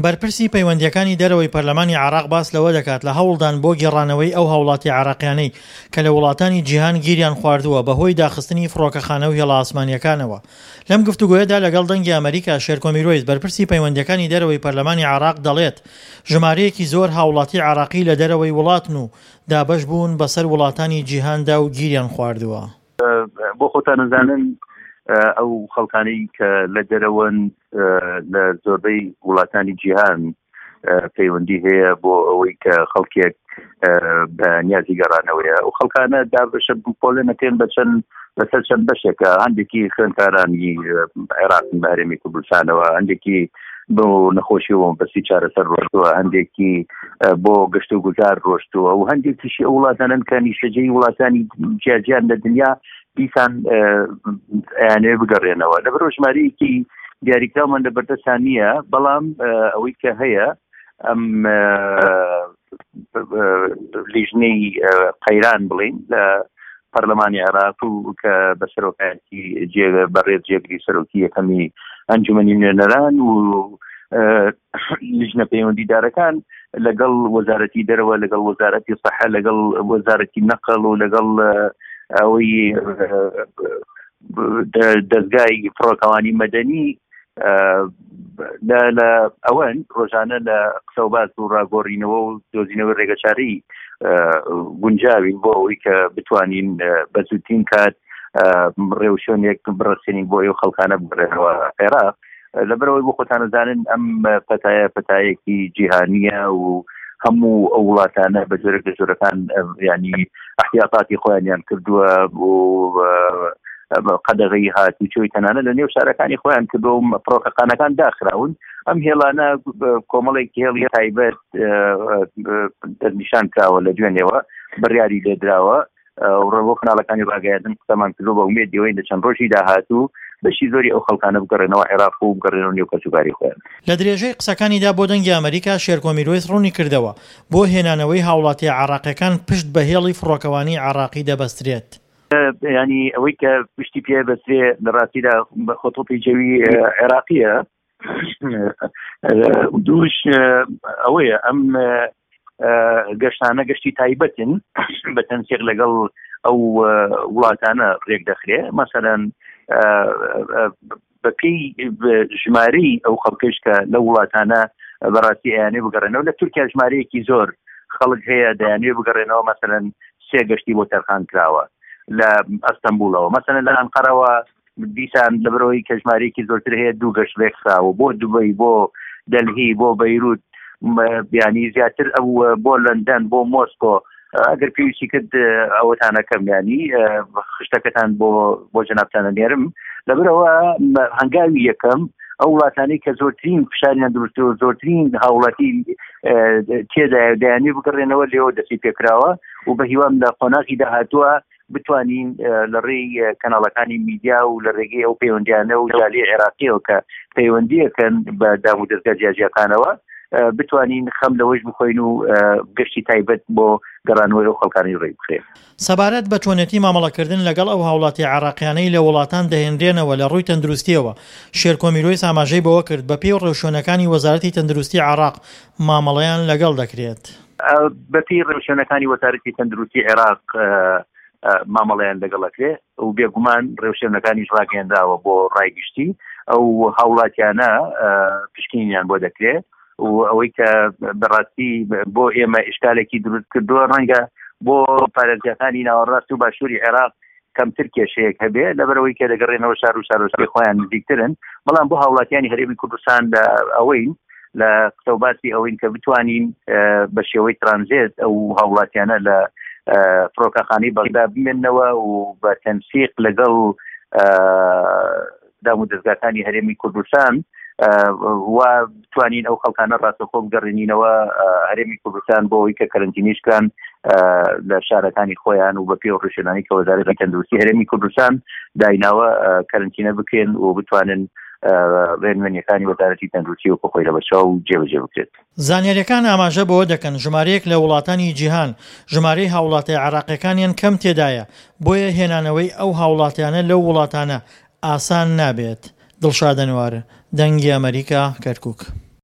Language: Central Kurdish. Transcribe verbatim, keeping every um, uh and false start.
بەرپرسی پەیوەندیەکانی دەرەوەی پەرلەمانی عێراق باس لەوە دەکات لە هەوڵدان بۆ گێڕانەوەی ئەو هاوڵاتی عێراقیانەی کە لە وڵاتانی جیهان گیریان خواردووە بەهۆی داخستنی فڕۆکەخانە و هێڵە ئاسمانیەکانەوە. لەم گفتوگۆیەدا لەگەڵ دەنگی ئەمریکا شێرکۆ میرۆیس بەرپرسی پەیوەندیەکانی دەرەوەی پەرلەمانی عێراق دەڵێت ژمارەیەکی زۆر هاوڵاتی عێراقی لە دەرەوەی وڵاتن و دابەش بوون بەسەر وڵاتانی جیهاندا و گیریان خواردووە. بۆ خۆتان نزانن ئەو خەڵکانەی کە لە دەرەوەن لە زۆربەی وڵاتانی جیهان پەیوەندی هەیە بۆ ئەوەی کە خەڵکێک بە نیازی گەڕانەوەیە و خەڵکانە دابەشە پۆلێنەکەن بە چەند لەسەر چەند بەشێکە هەندێکی خوێندکارانی عێراق بە هەرێمی کوردستانەوە، هەندێکی بۆ نەخۆشیەوە بەسی چارەسەر ڕۆشتووە، هەندێکی بۆ گەشت و گوزار ڕۆشتووە و هەندێکیشی ئەو وڵاتانن کە نیشتەجێی وڵاتانی جیاجیان لە دنیا دیسان ئەیانەوێ بگەڕێنەوە. لەبەرەوە ژمارەیەکی دیاریکراومان لە بەردەستان نییە، بەڵام ئەوەی کە هەیە ئەم لیژنەی قەیران بڵین لە پەرلەمانی عێراق و کە بە سەرۆکایەتی بەڕێز جێگری سەرۆکی یەکەمی ئەنجومەنی نوێنەران و لیژنە پەیوەندیدارەکان لەگەڵ وەزارەتی دەرەوە، لەگەڵ وەزارەتی سەحە، لەگەڵ وەزارەتی نەقل و لەگەڵ ئەوەی دەستگای فڕۆکەوانی مەدەنی لە ئەوەن ڕۆژانە لە قسە و باس و ڕاگۆڕینەوە و دۆزینەوەی ڕێگەچارەی گونجاوین بۆ ئەوەی کە بتوانین بە زووترین کات ڕێوشۆنێک بڕەسێنین بۆ ئەو خەڵکانە بگەڕێنەوە عێراق. لەبەرەوەی بۆ خۆتان نزانن ئەم پەتایە پەتایەکی جیهانیە و هەموو ئەو وڵاتانە بە جۆرە لە جۆرەکان ینی احتیاطاتی خۆیانیان کردووە بۆ قەدەغەی هاتوچۆی تەنانە لە نێو شارەکانی خۆیان کردو و فڕۆکەخانەکان داخراون. ئەم هێڵانە کۆمەڵێکی هێڵی تایبەت دەستنیشان کراوە لە دوێنێەوە، بڕیاری لێدراوە و ڕێبۆ کەناڵەکانی ڕاگەیاندن قسەمان کردو بە ئومێدیەوەی لە چەند ڕۆژی داهاتوو بەشی زۆری ئەو خەڵکانە بگەڕێنەوە عێراق و بگەڕێنەوە نێو کەسوکاری خۆیان. لە درێژەی قسەکانیدا بۆ دەنگی ئەمریکا شێرکۆ میرۆیس ڕوونی کردەوە بۆ هێنانەوەی هاوڵاتی عێراقیەکان پشت بە هێڵی فڕۆکەوانی عێراقی دەبەسترێت. ینی ئەوەی کە پشتی پێ بەسترێ لە ڕاستیدا بە خۆتۆپی جەوی عێراقیە دووش ئەوەیە ئەم گەشتانە گەشتی تایبەتن بە تەنسیق لەگەڵ ئەو وڵاتانە ڕێک دەخرێ. مەسەلەن بەپێی ژمارەی ئەو خەڵکەش کە لە وڵاتانە بەڕاستی ئەیانێ بگەڕێنەوە. لە تورکیا ژمارەیەکی زۆر خەڵک هەیە دەیانێ بگەڕێنەوە، مەسەلەن سێ گەشتی بۆ تەرخان کراوە لە ئەستەمبولەوە، مەسەلەن لە ئەنقەرەوە دیسان لەبەرەوەی کە ژمارەیەکی زۆرتر هەیە دوو گەشت ڕێکخراوە بۆ دوبەی، بۆ دەلهی، بۆ بەیروت، بیانی زیاتر ئەو بۆ لەندەن، بۆ مۆسکۆ. ئەگەر پێویستی کرد ئەوەتانەکەم ینی خشتەکەتان بۆ بۆ جەنابتانە نێرم. لەبەرەوە هەنگاوی یەکەم ئەو وڵاتانەی کە زۆرترین فشاریان دروستەوە، زۆرترین هاوڵاتی تێدایە دەیانێ بگەڕێنەوە لێەوە دەستی پێکراوە و بە هیوام لە قۆناغی داهاتووە بتوانین لە ڕێی کەناڵەکانی میدیا و لە ڕێگەی ئەو پەیوەندیانە و جالی عێراقیەوە کە پەیوەندیەکەن بە دام و دەستگا جیاجیەکانەوە بتوانین خەم لەوەش بخۆین و گەشتی تایبەت بۆ گەڕانەوەی ئەو خەڵکانی ڕێی بخێ. سەبارەت بە چۆنێتی مامەڵەکردن لەگەڵ ئەو هاوڵاتی عێراقیانەی لە وڵاتان دەهێنرێنەوە لە ڕووی تەندروستیەوە، شێرکۆ میرۆیس ئاماژەی بەوە کرد بە پێی ڕێوشۆنەکانی وەزارەتی تەندروستی عێراق مامەڵەیان لەگەڵ دەکرێت. بە پێی ڕێوشۆنەکانی وەزارەتی تەندروستی عێراق مامەڵەیان لەگەڵەکرێ و بێگومان ڕێوشێنەکانیش ڕاگەیەندراوە بۆ ڕایگشتی ئەو هاوڵاتیانە پشکنینیان بۆ دەکرێت و ئەوەی کە بەڕاستی بۆ ئێمە ئیشکالێکی دروست کردووە ڕەنگە بۆ پارێزگاکانی ناوەڕاست و باشووری عێراق کەمتر کێشەیەک هەبێ لەبەرەوەی کە دەگەڕێنەوە شار و شارۆچکەی خۆیان نزیکترن، بەڵام بۆ هاوڵاتیانی هەرێمی کوردستان لە ئەوەی لە قسە و باسی ئەوەین کە بتوانین بە شێوەی ترانزیت ئەو هاوڵاتیانە لە فڕۆکەخانەی بەغدا بمێننەوە و بە تەنسیق لەگەڵ دام و دەستگاکانی هەرێمی کوردستان و بتوانین ئەو خەڵکانە ڕاستەخۆ بگەڕێنینەوە هەرێمی کوردستان بۆ ئەوەی کە کەرەنتینیشکان لە شارەکانی خۆیان و بە پێی ڕێوشێنانی کە وەزارەتی تەندروستی هەرێمی کوردستان دایناوە کەرەنتینە بکەن و بتوانن ڕێنمەنیەکانی وەزارەتی تەندروستی و خۆی لەبەرچاو جێبەجێ بکرێت. زانیاریەکان ئاماژە بەوە دەکەن ژمارەیەک لە وڵاتانی جیهان ژمارەی هاوڵاتی عێراقیەکانیان کەم تێدایە، بۆیە هێنانەوەی ئەو هاوڵاتیانە لەو وڵاتانە ئاسان نابێت. دڵشاد ئەنوار، دەنگی ئەمریکا، کەرکووک.